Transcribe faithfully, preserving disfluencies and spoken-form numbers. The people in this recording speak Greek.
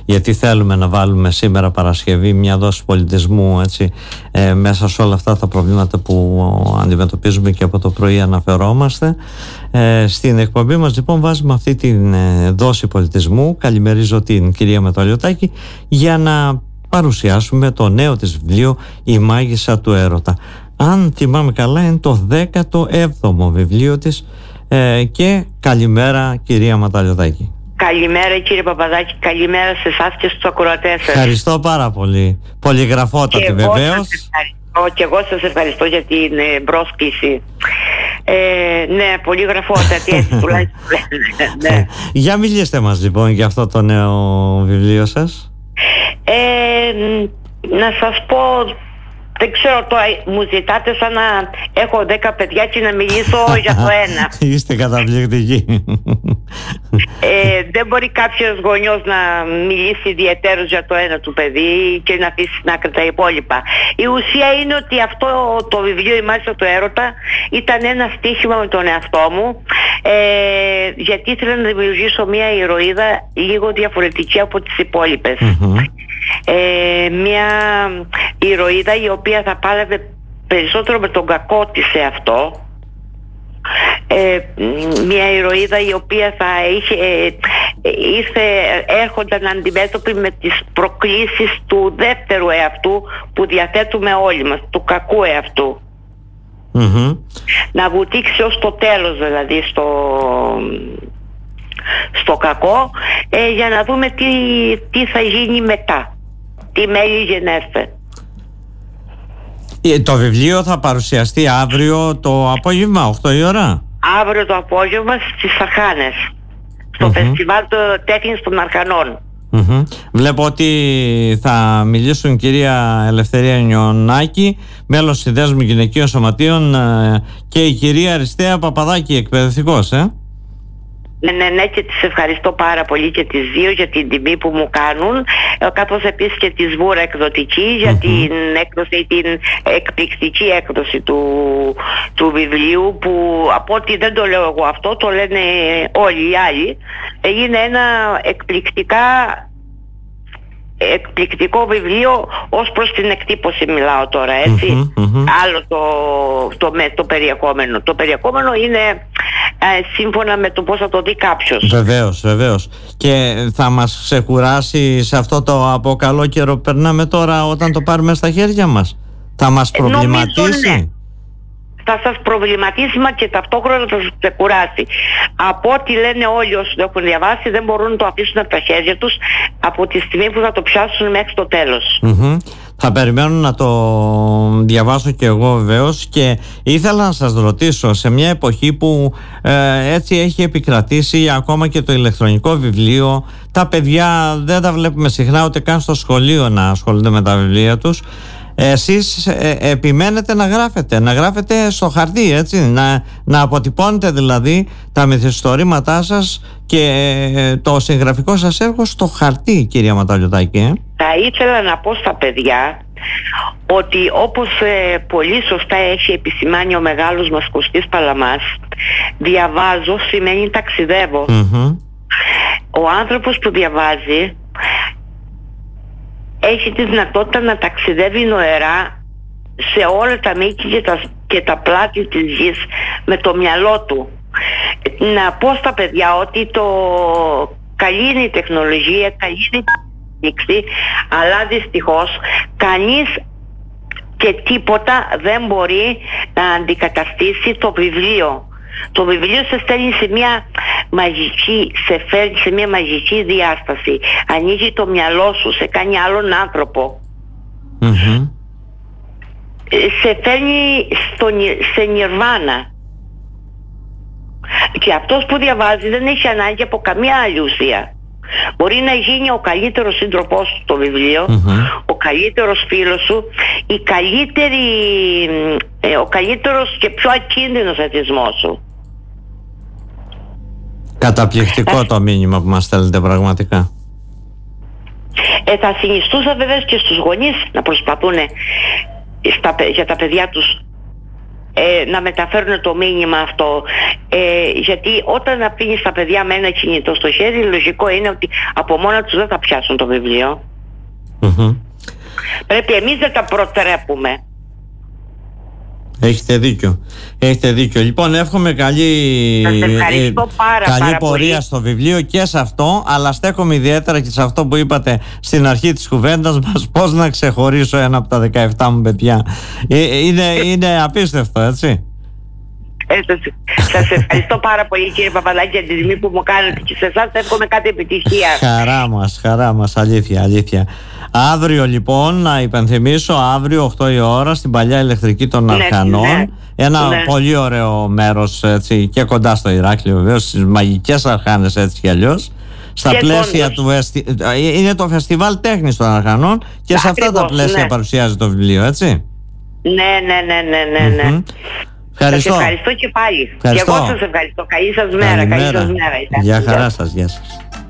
γιατί θέλουμε να βάλουμε σήμερα Παρασκευή μια δόση πολιτισμού, έτσι, ε, μέσα σε όλα αυτά τα προβλήματα που αντιμετωπίζουμε και από το πρωί αναφερόμαστε. Ε, στην εκπομπή μας λοιπόν βάζουμε αυτή την ε, δόση πολιτισμού. Καλημερίζω την κυρία Ματαλιωτάκη για να παρουσιάσουμε το νέο της βιβλίο «Η Μάγισσα του Έρωτα». Αν θυμάμαι καλά είναι το δέκατο έβδομο βιβλίο της. Ε, και καλημέρα κυρία Ματαλιωτάκη. Καλημέρα κύριε Παπαδάκη, καλημέρα σε εσάς και στους ακροατές σας. Ευχαριστώ πάρα πολύ. Πολυγραφότατη βεβαίως. Και εγώ σας ευχαριστώ για την ε, πρόσκληση. Ε, ναι, πολυγραφότατη, έτσι τουλάχιστον. Ναι. Για μιλήστε μας λοιπόν για αυτό το νέο βιβλίο σας. Ε, να σας πω... Δεν ξέρω τώρα, μου ζητάτε σαν να έχω δέκα παιδιά και να μιλήσω για το ένα. Είστε καταπληκτικοί. Ε, δεν μπορεί κάποιος γονιός να μιλήσει ιδιαιτέρως για το ένα του παιδί και να αφήσει στην άκρη τα υπόλοιπα. Η ουσία είναι ότι αυτό το βιβλίο «Η Μάγισσα του Έρωτα» ήταν ένα στοίχημα με τον εαυτό μου, ε, γιατί ήθελα να δημιουργήσω μια ηρωίδα λίγο διαφορετική από τις υπόλοιπες. Mm-hmm. Ε, μια ηρωίδα η οποία θα πάλευε περισσότερο με τον κακό της σε αυτό, ε, μια ηρωίδα η οποία θα είχε, ε, ήρθε, έρχονταν αντιμέτωπη με τις προκλήσεις του δεύτερου εαυτού που διαθέτουμε όλοι μας, του κακού εαυτού. Mm-hmm. Να βουτήξει ως το τέλος δηλαδή στο... στο κακό, ε, για να δούμε τι, τι θα γίνει μετά, τι μέλη γενέστε. Το βιβλίο θα παρουσιαστεί αύριο το απόγευμα, οκτώ η ώρα. Αύριο το απόγευμα στις Αρχάνες, στο mm-hmm. φεστιβάλ τέχνης των Αρχανών. Mm-hmm. Βλέπω ότι θα μιλήσουν κυρία Ελευθερία Νιονάκη, μέλος Συνδέσμου Γυναικείων Σωματείων, και η κυρία Αριστεία Παπαδάκη, εκπαιδευτικός, ε? Ναι, ναι, ναι, και τις ευχαριστώ πάρα πολύ και τις δύο για την τιμή που μου κάνουν, καθώς επίσης και τη Σβούρα εκδοτική για mm-hmm. την έκδοση, την εκπληκτική έκδοση του, του βιβλίου, που από ό,τι δεν το λέω εγώ αυτό, το λένε όλοι οι άλλοι. Είναι ένα εκπληκτικά εκπληκτικό βιβλίο ως προς την εκτύπωση μιλάω τώρα, έτσι. Mm-hmm, mm-hmm. Άλλο το, το, με, το περιεχόμενο. Το περιεχόμενο είναι ε, σύμφωνα με το πώς θα το δει κάποιος. Βεβαίως, βεβαίως. Και θα μας ξεκουράσει σε αυτό το από καλό καιρό που περνάμε τώρα, όταν το πάρουμε στα χέρια μας? Θα μας προβληματίσει? Νομίζω, ναι. Θα σας προβληματίσει, μα και ταυτόχρονα θα σας ξεκουράσει. Από ό,τι λένε όλοι όσοι το έχουν διαβάσει, δεν μπορούν να το αφήσουν από τα χέρια τους από τη στιγμή που θα το πιάσουν μέχρι το τέλος. Mm-hmm. Θα περιμένω να το διαβάσω και εγώ βεβαίως, και ήθελα να σας ρωτήσω, σε μια εποχή που ε, έτσι έχει επικρατήσει ακόμα και το ηλεκτρονικό βιβλίο, τα παιδιά δεν τα βλέπουμε συχνά ούτε καν στο σχολείο να ασχολούνται με τα βιβλία τους. Εσείς ε, επιμένετε να γράφετε, να γράφετε στο χαρτί, έτσι, να, να αποτυπώνετε δηλαδή τα μυθιστορήματά σας και ε, το συγγραφικό σας έργο στο χαρτί, κυρία Ματαλιωτάκη. Ε? Θα ήθελα να πω στα παιδιά ότι, όπως ε, πολύ σωστά έχει επισημάνει ο μεγάλος μας Κωστής Παλαμάς, διαβάζω σημαίνει ταξιδεύω. Mm-hmm. Ο άνθρωπος που διαβάζει έχει τη δυνατότητα να ταξιδεύει νοερά σε όλα τα μήκη και τα, και τα πλάτη της γης με το μυαλό του. Να πω στα παιδιά ότι το καλή είναι η τεχνολογία, καλή είναι η τεχνική, αλλά δυστυχώς κανείς και τίποτα δεν μπορεί να αντικαταστήσει το βιβλίο. Το βιβλίο σε στέλνει σε μια μαγική, σε φέρνει σε μια μαγική διάσταση. Ανοίγει το μυαλό σου, σε κάνει άλλον άνθρωπο. Mm-hmm. Σε φέρνει στο, σε νιρβάνα. Και αυτός που διαβάζει δεν έχει ανάγκη από καμία άλλη ουσία. Μπορεί να γίνει ο καλύτερος σύντροφός σου στο βιβλίο, mm-hmm. ο καλύτερος φίλος σου, η καλύτερη, ο καλύτερος και πιο ακίνδυνος εθισμός σου. Καταπληκτικό το μήνυμα που μας στέλνετε πραγματικά. Ε, θα συνιστούσα βέβαια και στους γονείς να προσπαθούν στα, για τα παιδιά τους ε, να μεταφέρουν το μήνυμα αυτό. Ε, γιατί όταν αφήνεις τα παιδιά με ένα κινητό στο χέρι, λογικό είναι ότι από μόνα τους δεν θα πιάσουν το βιβλίο. Mm-hmm. Πρέπει εμείς να τα προτρέπουμε. Έχετε δίκιο. Έχετε δίκιο. Λοιπόν, εύχομαι καλή, ε, πάρα, καλή πάρα πορεία πολύ. στο βιβλίο και σε αυτό, αλλά στέκομαι ιδιαίτερα και σε αυτό που είπατε στην αρχή της κουβέντας μας, πώς να ξεχωρίσω ένα από τα δεκαεπτά μου παιδιά. Ε, είναι, είναι απίστευτο, έτσι. Ε, σας ευχαριστώ πάρα πολύ, κύριε Παπαδάκη, για τη τιμή που μου κάνετε, και σε εσάς εύχομαι κάτι επιτυχία. Χαρά μας, χαρά μας, αλήθεια, αλήθεια. Αύριο λοιπόν, να υπενθυμίσω, αύριο οκτώ η ώρα στην παλιά ηλεκτρική των Αρχανών, ναι, ναι, ένα ναι. πολύ ωραίο μέρος, έτσι, και κοντά στο Ηράκλειο βεβαίως, στις μαγικές Αρχάνες, έτσι κι αλλιώς. Στα και πλαίσια του εστι... είναι το φεστιβάλ τέχνης των Αρχανών και Ά, σε αυτά ακριβώς, τα πλαίσια ναι. παρουσιάζει το βιβλίο, έτσι. Ναι, ναι, ναι, ναι, ναι, ναι. Mm-hmm. Ευχαριστώ. Σας ευχαριστώ και πάλι. Ευχαριστώ. Και εγώ σας ευχαριστώ. Καλή σας μέρα. Καλή σας μέρα. Γεια χαρά σας. Γεια σας.